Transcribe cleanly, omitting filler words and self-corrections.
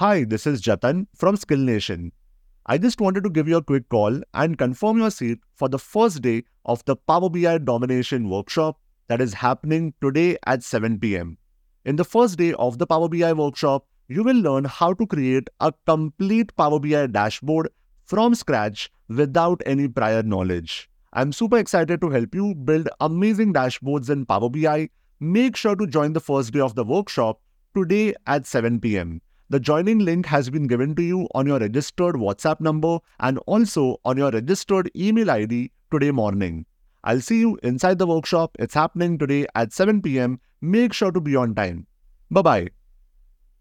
Hi, this is Jatan from Skill Nation. I just wanted to give you a quick call and confirm your seat for the first day of the Power BI Domination Workshop that is happening today at 7 p.m. In the first day of the Power BI workshop, you will learn how to create a complete Power BI dashboard from scratch without any prior knowledge. I'm super excited to help you build amazing dashboards in Power BI. Make sure to join the first day of the workshop today at 7 p.m. The joining link has been given to you on your registered WhatsApp number and also on your registered email ID today morning. I'll see you inside the workshop. It's happening today at 7 p.m. Make sure to be on time. Bye-bye.